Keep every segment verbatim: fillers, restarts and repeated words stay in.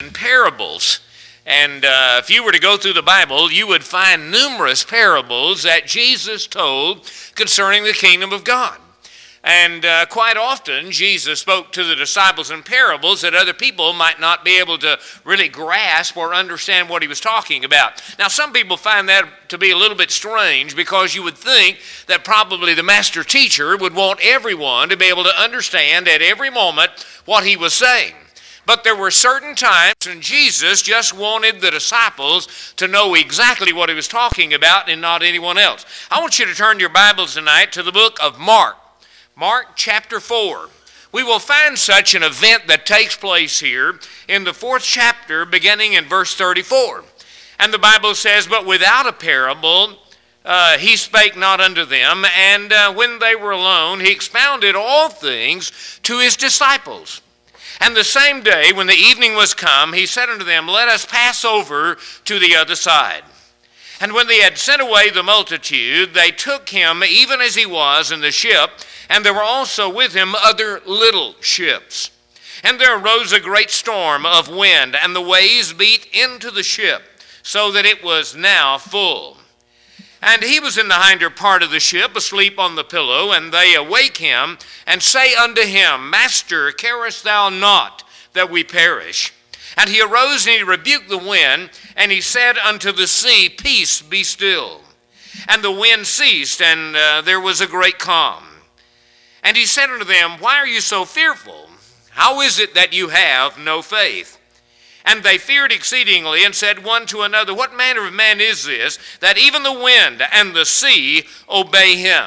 Parables. And uh, if you were to go through the Bible, you would find numerous parables that Jesus told concerning the kingdom of God. And uh, quite often, Jesus spoke to the disciples in parables that other people might not be able to really grasp or understand what he was talking about. Now, some people find that to be a little bit strange because you would think that probably the master teacher would want everyone to be able to understand at every moment what he was saying. But there were certain times when Jesus just wanted the disciples to know exactly what he was talking about and not anyone else. I want you to turn your Bibles tonight to the book of Mark. Mark chapter four. We will find such an event that takes place here in the fourth chapter beginning in verse thirty-four. And the Bible says, "But without a parable uh, he spake not unto them, and uh, when they were alone he expounded all things to his disciples. And the same day, when the evening was come, he said unto them, Let us pass over to the other side. And when they had sent away the multitude, they took him even as he was in the ship, and there were also with him other little ships. And there arose a great storm of wind, and the waves beat into the ship, so that it was now full. And he was in the hinder part of the ship, asleep on the pillow, and they awake him, and say unto him, Master, carest thou not that we perish? And he arose, and he rebuked the wind, and he said unto the sea, Peace, be still. And the wind ceased, and uh, there was a great calm. And he said unto them, Why are you so fearful? How is it that you have no faith? And they feared exceedingly, and said one to another, What manner of man is this, that even the wind and the sea obey him?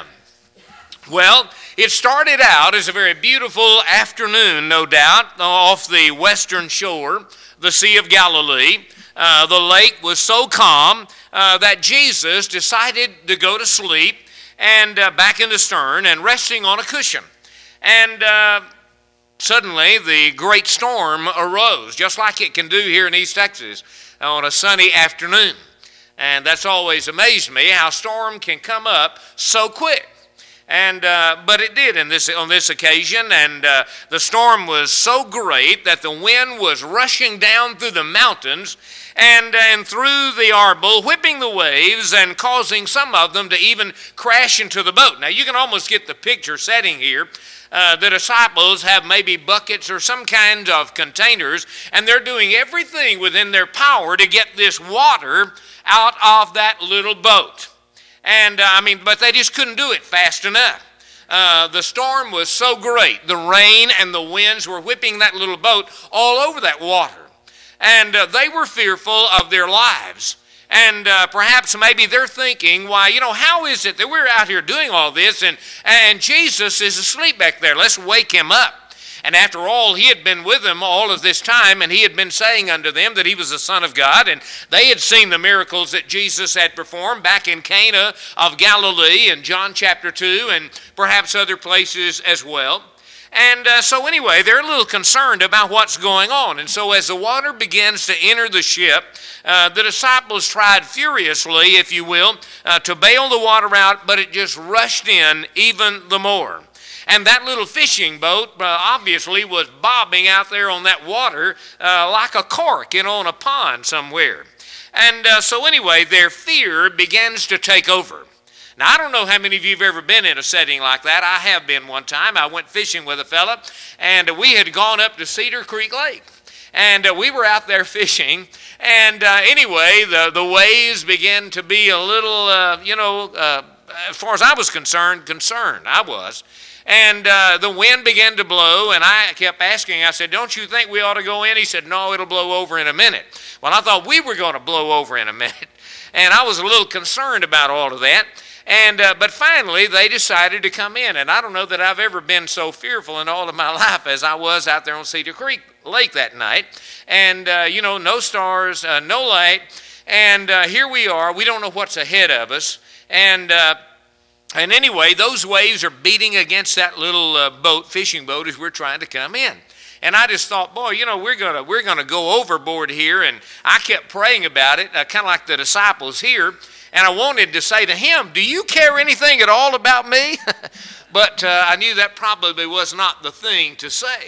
Well, it started out as a very beautiful afternoon, no doubt, off the western shore, the Sea of Galilee. Uh, the lake was so calm uh, that Jesus decided to go to sleep and uh, back in the stern and resting on a cushion. And uh, Suddenly, the great storm arose, just like it can do here in East Texas on a sunny afternoon. And that's always amazed me, how storm can come up so quick. And uh, but it did in this on this occasion, and uh, the storm was so great that the wind was rushing down through the mountains and, and through the arbor, whipping the waves and causing some of them to even crash into the boat. Now, you can almost get the picture setting here. Uh, the disciples have maybe buckets or some kind of containers, and they're doing everything within their power to get this water out of that little boat. And, uh, I mean, but they just couldn't do it fast enough. Uh, the storm was so great. The rain and the winds were whipping that little boat all over that water. And uh, they were fearful of their lives. And uh, perhaps maybe they're thinking, why, you know, how is it that we're out here doing all this and, and Jesus is asleep back there? Let's wake him up. And after all, he had been with them all of this time, and he had been saying unto them that he was the Son of God, and they had seen the miracles that Jesus had performed back in Cana of Galilee in John chapter two, and perhaps other places as well. And uh, so anyway, they're a little concerned about what's going on. And so as the water begins to enter the ship, uh, the disciples tried furiously, if you will, uh, to bail the water out, but it just rushed in even the more. And that little fishing boat uh, obviously was bobbing out there on that water uh, like a cork, you know, in a pond somewhere. And uh, so anyway, their fear begins to take over. Now, I don't know how many of you have ever been in a setting like that. I have been one time. I went fishing with a fella, and we had gone up to Cedar Creek Lake. And uh, we were out there fishing, and uh, anyway, the, the waves began to be a little, uh, you know, uh, as far as I was concerned, concerned. I was. And uh, the wind began to blow, and I kept asking, I said, don't you think we ought to go in? He said, no, it'll blow over in a minute. Well, I thought we were going to blow over in a minute, and I was a little concerned about all of that. And uh, but finally, they decided to come in, and I don't know that I've ever been so fearful in all of my life as I was out there on Cedar Creek Lake that night. And, uh, you know, no stars, uh, no light, and uh, here we are. We don't know what's ahead of us, and uh, And anyway, those waves are beating against that little uh, boat, fishing boat, as we're trying to come in. And I just thought, boy, you know, we're gonna we're gonna go overboard here. And I kept praying about it, uh, kind of like the disciples here. And I wanted to say to him, do you care anything at all about me? But uh, I knew that probably was not the thing to say.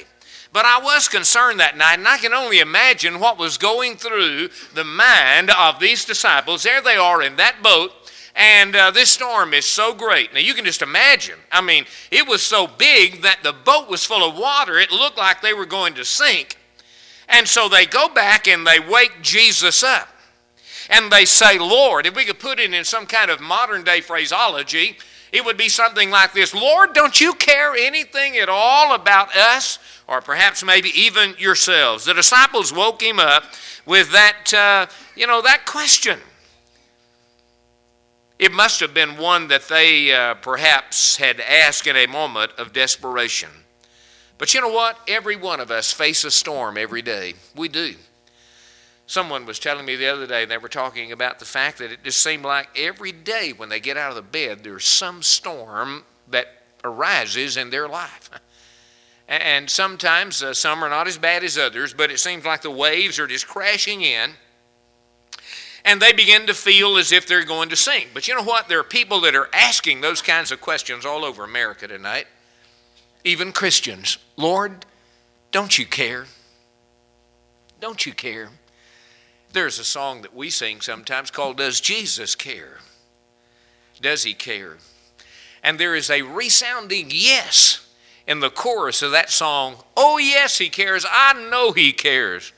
But I was concerned that night, and I can only imagine what was going through the mind of these disciples. There they are in that boat, and uh, this storm is so great. Now, you can just imagine. I mean, it was so big that the boat was full of water. It looked like they were going to sink. And so they go back and they wake Jesus up. And they say, Lord, if we could put it in some kind of modern-day phraseology, it would be something like this: Lord, don't you care anything at all about us, or perhaps maybe even yourselves? The disciples woke him up with that, uh, you know, that question. It must have been one that they uh, perhaps had asked in a moment of desperation. But you know what? Every one of us face a storm every day. We do. Someone was telling me the other day, they were talking about the fact that it just seemed like every day when they get out of the bed, there's some storm that arises in their life. And sometimes uh, some are not as bad as others, but it seems like the waves are just crashing in, and they begin to feel as if they're going to sink. But you know what? There are people that are asking those kinds of questions all over America tonight, even Christians. Lord, don't you care? Don't you care? There's a song that we sing sometimes called, Does Jesus Care? Does he care? And there is a resounding yes in the chorus of that song. Oh, yes, he cares. I know he cares.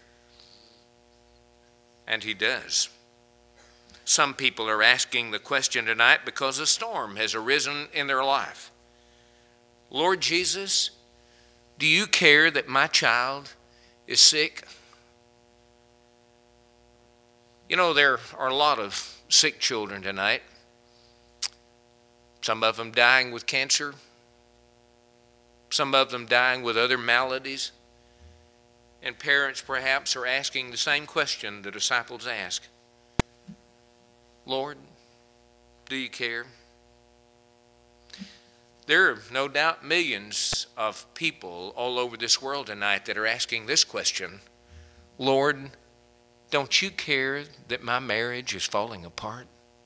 And he does. Some people are asking the question tonight because a storm has arisen in their life. Lord Jesus, do you care that my child is sick? You know, there are a lot of sick children tonight. Some of them dying with cancer. Some of them dying with other maladies. And parents perhaps are asking the same question the disciples asked. Lord, do you care? There are no doubt millions of people all over this world tonight that are asking this question. Lord, don't you care that my marriage is falling apart?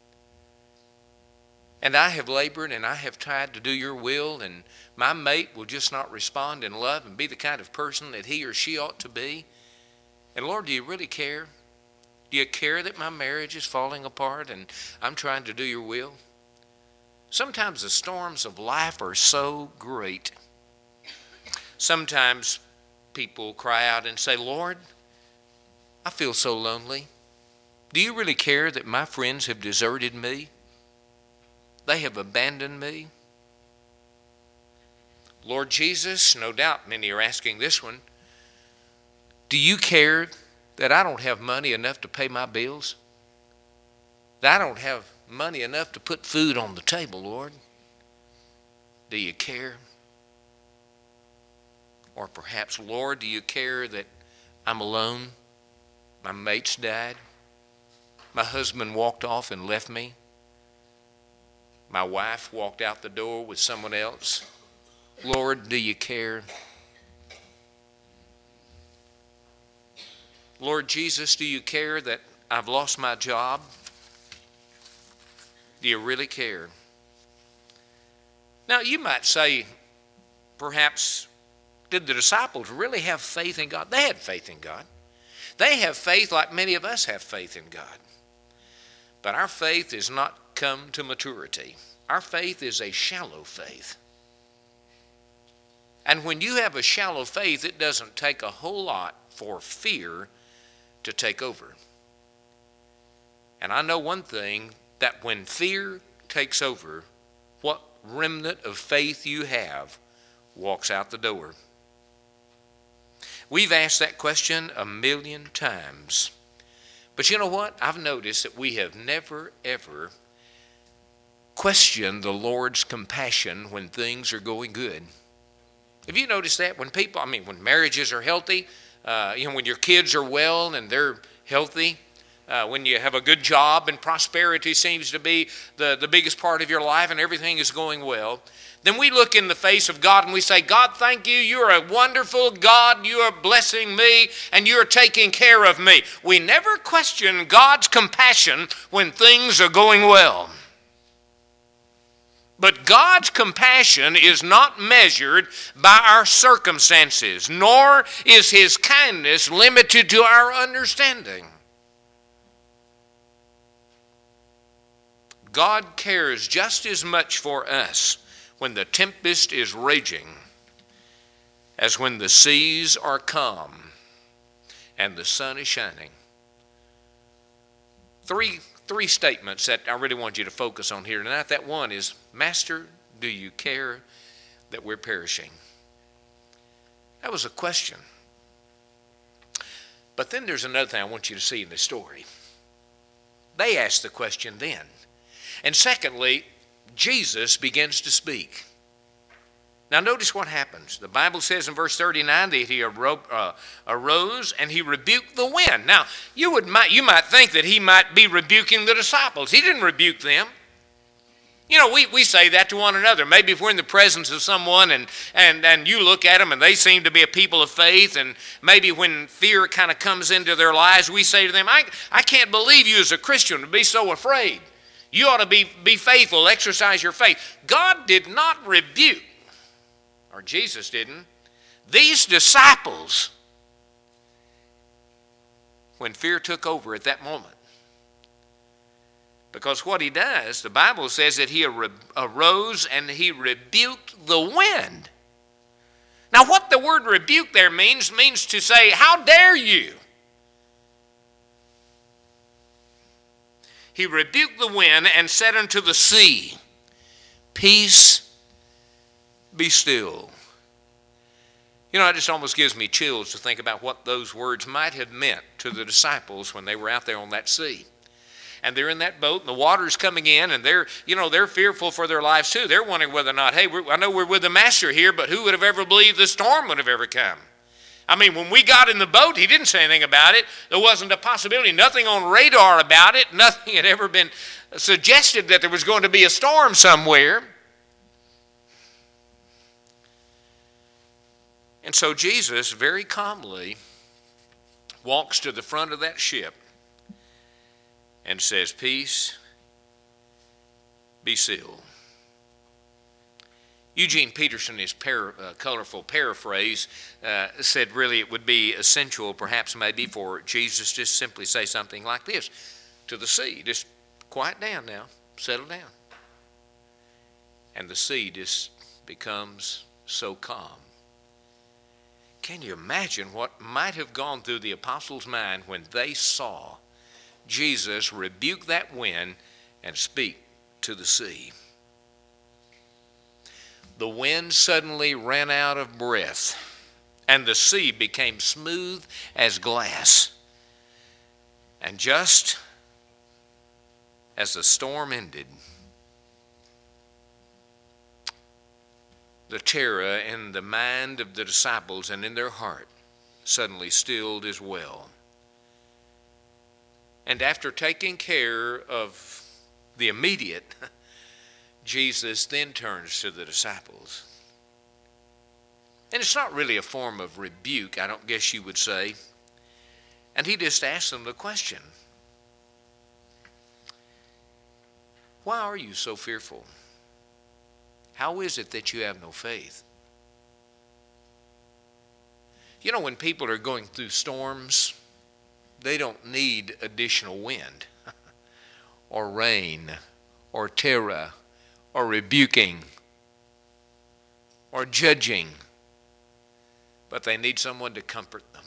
And I have labored and I have tried to do your will, and my mate will just not respond in love and be the kind of person that he or she ought to be. And Lord, do you really care? Do you care that my marriage is falling apart and I'm trying to do your will? Sometimes the storms of life are so great. Sometimes people cry out and say, Lord, I feel so lonely. Do you really care that my friends have deserted me? They have abandoned me? Lord Jesus, no doubt many are asking this one. Do you care that I don't have money enough to pay my bills? That I don't have money enough to put food on the table, Lord? Do you care? Or perhaps, Lord, do you care that I'm alone? My mate's died. My husband walked off and left me. My wife walked out the door with someone else. Lord, do you care? Lord Jesus, do you care that I've lost my job? Do you really care? Now, you might say, perhaps, did the disciples really have faith in God? They had faith in God. They have faith like many of us have faith in God. But our faith has not come to maturity. Our faith is a shallow faith. And when you have a shallow faith, it doesn't take a whole lot for fear to take over. And I know one thing, that when fear takes over, what remnant of faith you have walks out the door. We've asked that question a million times. But you know what? I've noticed that we have never, ever questioned the Lord's compassion when things are going good. Have you noticed that? When people, I mean, when marriages are healthy, uh, you know, when your kids are well and they're healthy, uh, when you have a good job and prosperity seems to be the, the biggest part of your life and everything is going well, then we look in the face of God and we say, God, thank you. You are a wonderful God. You are blessing me and you are taking care of me. We never question God's compassion when things are going well. But God's compassion is not measured by our circumstances, nor is His kindness limited to our understanding. God cares just as much for us when the tempest is raging as when the seas are calm and the sun is shining. Three, three statements that I really want you to focus on here tonight. That one is, Master, do you care that we're perishing? That was a question. But then there's another thing I want you to see in the story. They asked the question then. And secondly, Jesus begins to speak. Now notice what happens. The Bible says in verse thirty-nine that he arose and he rebuked the wind. Now, you, would, you might think that he might be rebuking the disciples. He didn't rebuke them. You know, we, we say that to one another. Maybe if we're in the presence of someone and, and, and you look at them and they seem to be a people of faith, and maybe when fear kind of comes into their lives, we say to them, I, I can't believe you as a Christian to be so afraid. You ought to be, be faithful, exercise your faith. God did not rebuke, or Jesus didn't, these disciples when fear took over at that moment. Because what he does, the Bible says that he arose and he rebuked the wind. Now what the word rebuke there means, means to say, how dare you? He rebuked the wind and said unto the sea, Peace, be still. You know, it just almost gives me chills to think about what those words might have meant to the disciples when they were out there on that sea. And they're in that boat, and the water's coming in, and they're, you know, they're fearful for their lives too. They're wondering whether or not, hey, we're, I know we're with the Master here, but who would have ever believed the storm would have ever come? I mean, when we got in the boat, he didn't say anything about it. There wasn't a possibility, nothing on radar about it. Nothing had ever been suggested that there was going to be a storm somewhere. And so Jesus very calmly walks to the front of that ship and says, Peace, be still. Eugene Peterson, his par- uh, colorful paraphrase, uh, said really it would be essential, perhaps maybe, for Jesus to just simply say something like this to the sea. Just quiet down now, settle down. And the sea just becomes so calm. Can you imagine what might have gone through the apostles' mind when they saw Jesus rebuke that wind and speak to the sea? The wind suddenly ran out of breath, and the sea became smooth as glass. And just as the storm ended, the terror in the mind of the disciples and in their heart suddenly stilled as well. And after taking care of the immediate, Jesus then turns to the disciples. And it's not really a form of rebuke, I don't guess you would say. And he just asks them the question, why are you so fearful? How is it that you have no faith? You know, when people are going through storms, they don't need additional wind or rain or terror or rebuking or judging, but they need someone to comfort them.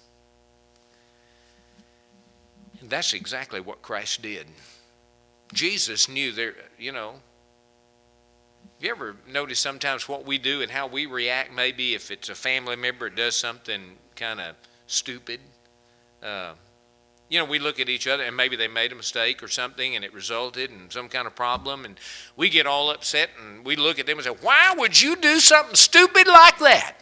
And that's exactly what Christ did. Jesus knew there, you know, you ever notice sometimes what we do and how we react, maybe if it's a family member that does something kind of stupid? Uh, you know, we look at each other and maybe they made a mistake or something and it resulted in some kind of problem, and we get all upset and we look at them and say, why would you do something stupid like that?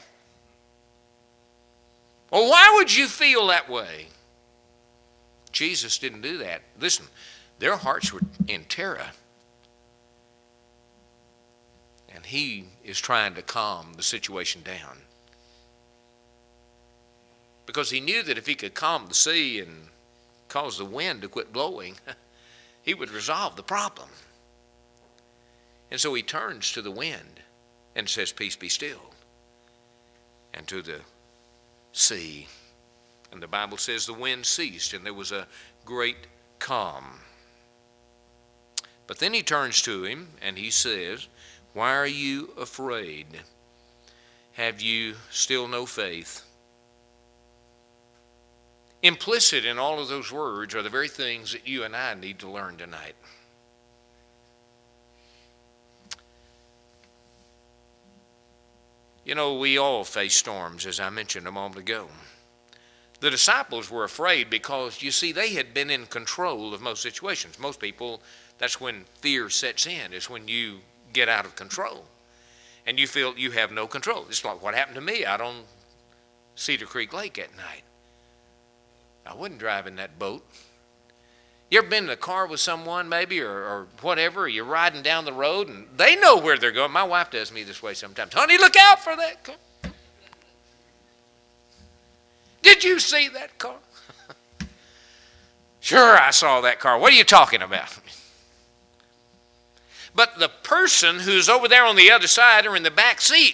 Or why would you feel that way? Jesus didn't do that. Listen, their hearts were in terror. And he is trying to calm the situation down. Because he knew that if he could calm the sea and cause the wind to quit blowing, he would resolve the problem. And so he turns to the wind and says, peace be still. And to the sea. And the Bible says the wind ceased and there was a great calm. But then he turns to him and he says, why are you afraid? Have you still no faith? Implicit in all of those words are the very things that you and I need to learn tonight. You know, we all face storms, as I mentioned a moment ago. The disciples were afraid because, you see, they had been in control of most situations. Most people, that's when fear sets in, is when you get out of control. And you feel you have no control. It's like what happened to me out on Cedar Creek Lake at night. I wasn't driving that boat. You ever been in a car with someone maybe or, or whatever, or you're riding down the road and they know where they're going. My wife does me this way sometimes. Honey, look out for that car. Did you see that car? Sure, I saw that car. What are you talking about? But the person who's over there on the other side or in the back seat,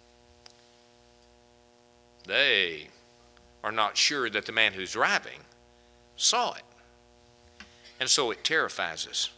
they are not sure that the man who's driving saw it. And so it terrifies us.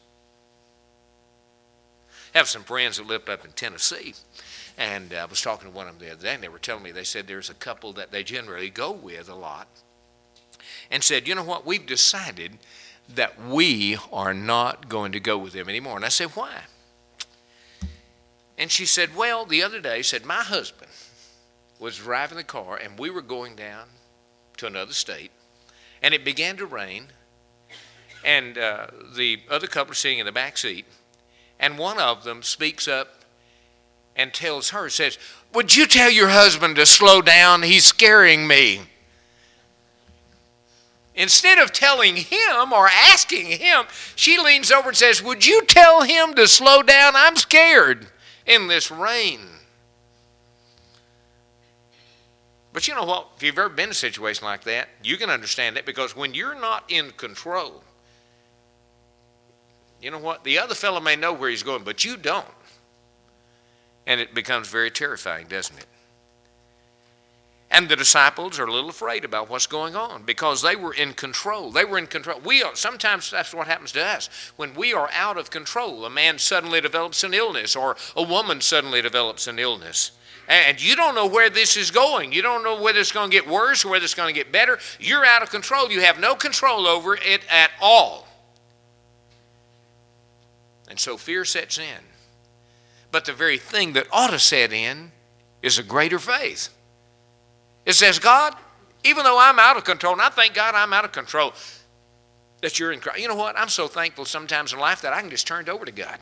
I have some friends that lived up in Tennessee, and I was talking to one of them the other day, and they were telling me, they said there's a couple that they generally go with a lot, and said, you know what, we've decided that we are not going to go with them anymore. And I said, why? And she said, well, the other day, said, my husband was driving the car, and we were going down to another state, and it began to rain, and uh, the other couple are sitting in the back seat, and one of them speaks up and tells her, says, would you tell your husband to slow down? He's scaring me. Instead of telling him or asking him, she leans over and says, would you tell him to slow down? I'm scared in this rain. But you know what? If you've ever been in a situation like that, you can understand it, because when you're not in control, you know what? The other fellow may know where he's going, but you don't. And it becomes very terrifying, doesn't it? And the disciples are a little afraid about what's going on because they were in control. They were in control. We are, sometimes that's what happens to us. When we are out of control, a man suddenly develops an illness or a woman suddenly develops an illness. And you don't know where this is going. You don't know whether it's going to get worse or whether it's going to get better. You're out of control. You have no control over it at all. And so fear sets in. But the very thing that ought to set in is a greater faith. It says, God, even though I'm out of control, and I thank God I'm out of control, that you're in Christ. You know what? I'm so thankful sometimes in life that I can just turn it over to God.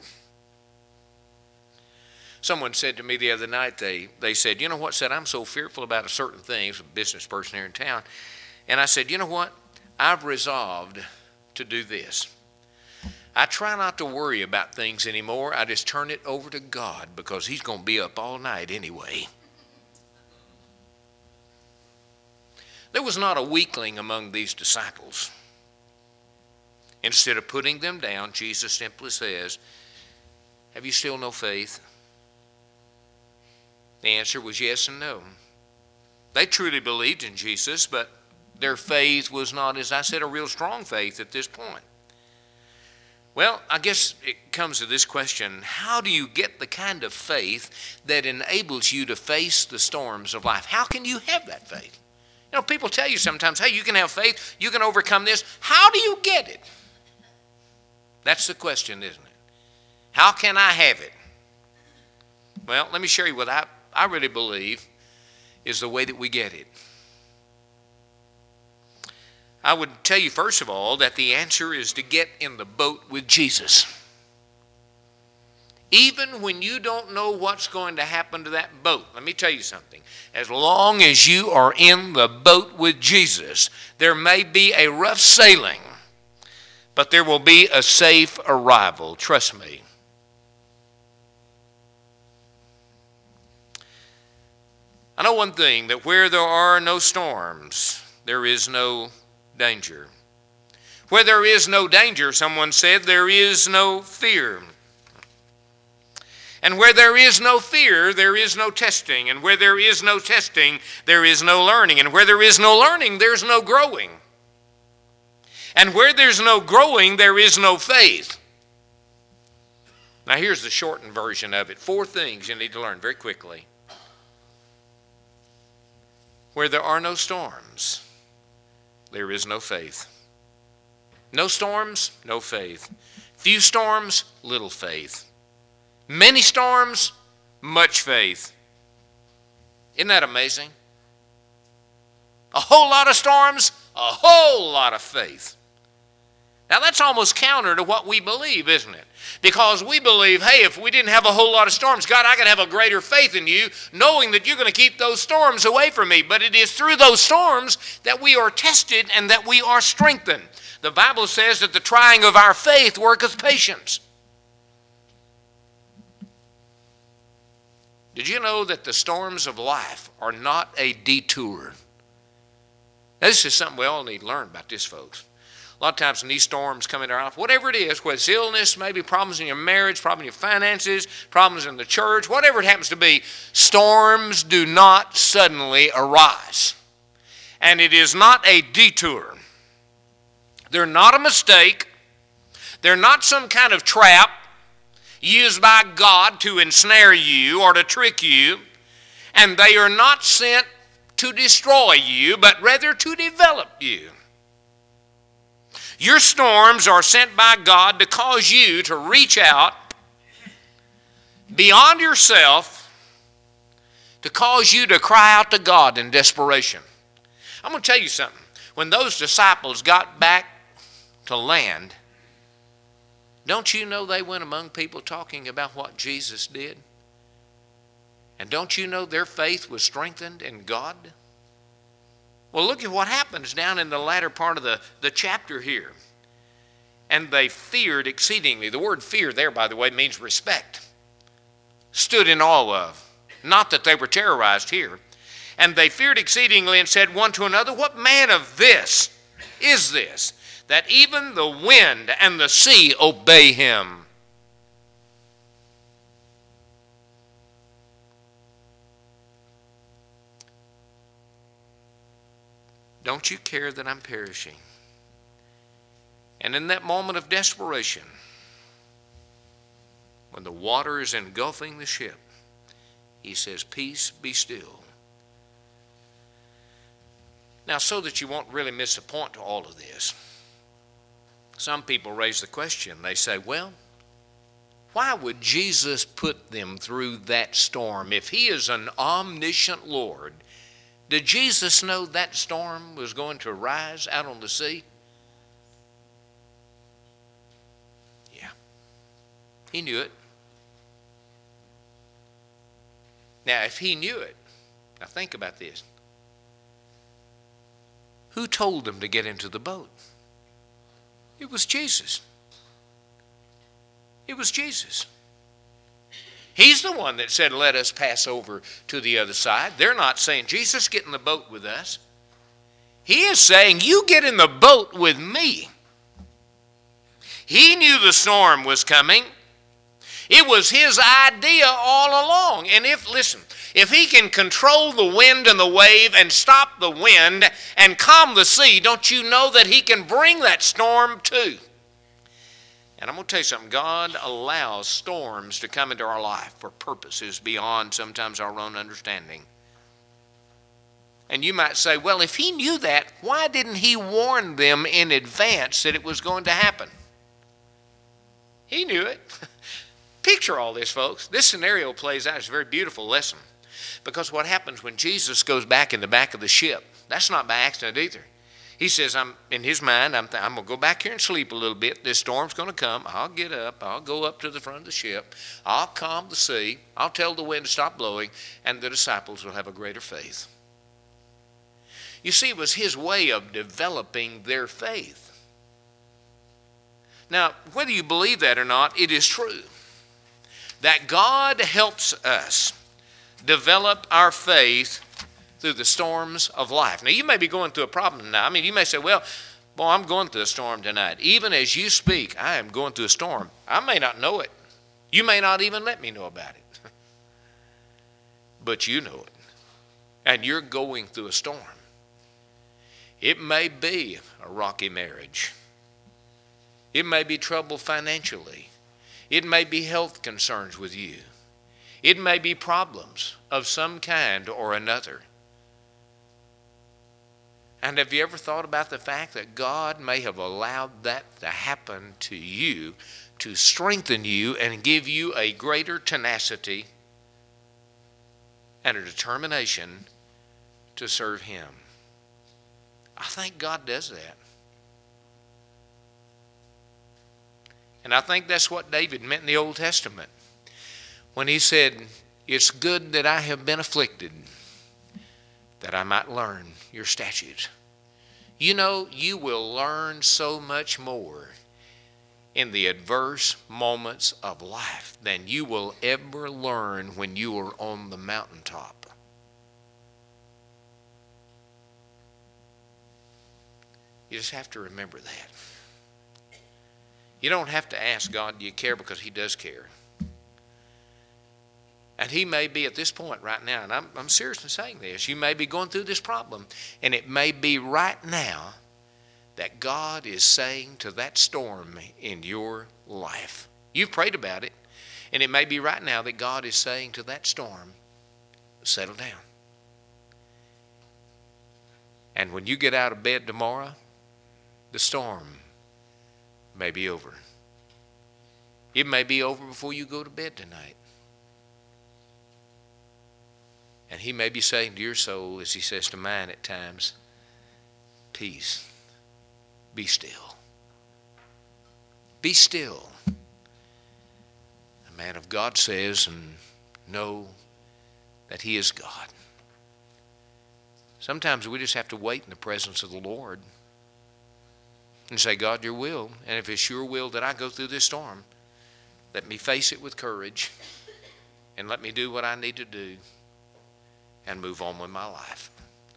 Someone said to me the other night, they, they said, you know what, said, I'm so fearful about a certain thing, a business person here in town. And I said, you know what, I've resolved to do this. I try not to worry about things anymore. I just turn it over to God because he's going to be up all night anyway. There was not a weakling among these disciples. Instead of putting them down, Jesus simply says, have you still no faith? The answer was yes and no. They truly believed in Jesus, but their faith was not, as I said, a real strong faith at this point. Well, I guess it comes to this question, how do you get the kind of faith that enables you to face the storms of life? How can you have that faith? You know, people tell you sometimes, hey, you can have faith, you can overcome this. How do you get it? That's the question, isn't it? How can I have it? Well, let me show you what I, I really believe is the way that we get it. I would tell you, first of all, that the answer is to get in the boat with Jesus. Even when you don't know what's going to happen to that boat, let me tell you something. As long as you are in the boat with Jesus, there may be a rough sailing, but there will be a safe arrival. Trust me. I know one thing, that where there are no storms, there is no danger. Where there is no danger, someone said, there is no fear. And where there is no fear, there is no testing. And where there is no testing, there is no learning. And where there is no learning, there's no growing. And where there's no growing, there is no faith. Now here's the shortened version of it. Four things you need to learn very quickly. Where there are no storms, there is no faith. No storms, no faith. Few storms, little faith. Many storms, much faith. Isn't that amazing? A whole lot of storms, a whole lot of faith. Now that's almost counter to what we believe, isn't it? Because we believe, hey, if we didn't have a whole lot of storms, God, I could have a greater faith in you, knowing that you're going to keep those storms away from me. But it is through those storms that we are tested and that we are strengthened. The Bible says that the trying of our faith worketh patience. Did you know that the storms of life are not a detour? Now, this is something we all need to learn about this, folks. A lot of times when these storms come into our life, whatever it is, whether it's illness, maybe problems in your marriage, problems in your finances, problems in the church, whatever it happens to be, storms do not suddenly arise. And it is not a detour. They're not a mistake. They're not some kind of trap used by God to ensnare you or to trick you. And they are not sent to destroy you, but rather to develop you. Your storms are sent by God to cause you to reach out beyond yourself, to cause you to cry out to God in desperation. I'm going to tell you something. When those disciples got back to land, don't you know they went among people talking about what Jesus did? And don't you know their faith was strengthened in God? Well, look at what happens down in the latter part of the, the chapter here. And they feared exceedingly. The word fear there, by the way, means respect. Stood in awe of. Not that they were terrorized here. And they feared exceedingly and said one to another, what man of this is this, that even the wind and the sea obey him? Don't you care that I'm perishing? And in that moment of desperation, when the water is engulfing the ship, he says, peace, be still. Now, so that you won't really miss the point to all of this, some people raise the question. They say, well, why would Jesus put them through that storm? If he is an omniscient Lord, did Jesus know that storm was going to rise out on the sea? Yeah. He knew it. Now, if he knew it, now think about this. Who told them to get into the boat? It was Jesus. It was Jesus. He's the one that said, let us pass over to the other side. They're not saying, Jesus, get in the boat with us. He is saying, you get in the boat with me. He knew the storm was coming. It was his idea all along. And if, listen, if he can control the wind and the wave and stop the wind and calm the sea, don't you know that he can bring that storm too? And I'm going to tell you something. God allows storms to come into our life for purposes beyond sometimes our own understanding. And you might say, well, if he knew that, why didn't he warn them in advance that it was going to happen? He knew it. Picture all this, folks. This scenario plays out. It's a very beautiful lesson. Because what happens when Jesus goes back in the back of the ship, that's not by accident either. He says, I'm in his mind, I'm, I'm going to go back here and sleep a little bit. This storm's going to come. I'll get up. I'll go up to the front of the ship. I'll calm the sea. I'll tell the wind to stop blowing, and the disciples will have a greater faith. You see, it was his way of developing their faith. Now, whether you believe that or not, it is true that God helps us develop our faith through the storms of life. Now, you may be going through a problem now. I mean, you may say, well, boy, I'm going through a storm tonight. Even as you speak, I am going through a storm. I may not know it. You may not even let me know about it. But you know it. And you're going through a storm. It may be a rocky marriage. It may be trouble financially. It may be health concerns with you. It may be problems of some kind or another. And have you ever thought about the fact that God may have allowed that to happen to you to strengthen you and give you a greater tenacity and a determination to serve Him? I think God does that. And I think that's what David meant in the Old Testament when he said, it's good that I have been afflicted, that I might learn your statutes. You know, you will learn so much more in the adverse moments of life than you will ever learn when you are on the mountaintop. You just have to remember that. You don't have to ask God, do you care? Because He does care. And He may be at this point right now, and I'm, I'm seriously saying this, you may be going through this problem, and it may be right now that God is saying to that storm in your life. You've prayed about it, and it may be right now that God is saying to that storm, settle down. And when you get out of bed tomorrow, the storm may be over. It may be over before you go to bed tonight. And He may be saying to your soul, as He says to mine at times, peace, be still. Be still. The man of God says, and know that He is God. Sometimes we just have to wait in the presence of the Lord and say, God, your will. And if it's your will that I go through this storm, let me face it with courage and let me do what I need to do and move on with my life.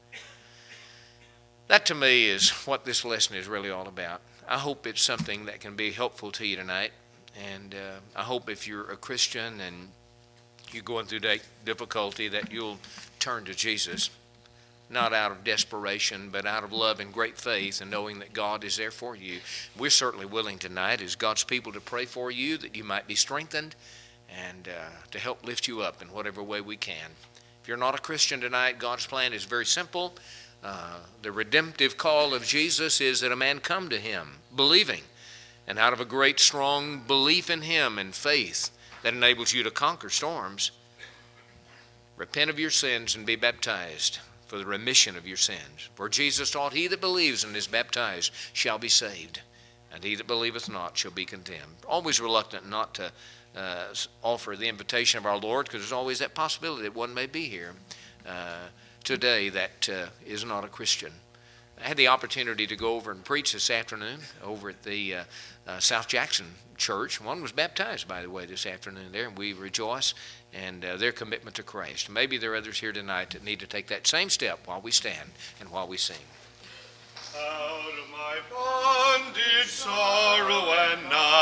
That to me is what this lesson is really all about. I hope it's something that can be helpful to you tonight. And uh, I hope if you're a Christian and you're going through difficulty that you'll turn to Jesus. Not out of desperation, but out of love and great faith and knowing that God is there for you. We're certainly willing tonight as God's people to pray for you that you might be strengthened and uh, to help lift you up in whatever way we can. If you're not a Christian tonight, God's plan is very simple. Uh, the redemptive call of Jesus is that a man come to Him believing, and out of a great strong belief in Him and faith that enables you to conquer storms, repent of your sins and be baptized for the remission of your sins. For Jesus taught, he that believes and is baptized shall be saved, and he that believeth not shall be condemned. Always reluctant not to uh, offer the invitation of our Lord, because there's always that possibility that one may be here uh, today that uh, is not a Christian. I had the opportunity to go over and preach this afternoon over at the uh, uh, South Jackson Church. One was baptized, by the way, this afternoon there, and we rejoice in uh, their commitment to Christ. Maybe there are others here tonight that need to take that same step while we stand and while we sing. Out of my bondage, sorrow, and night.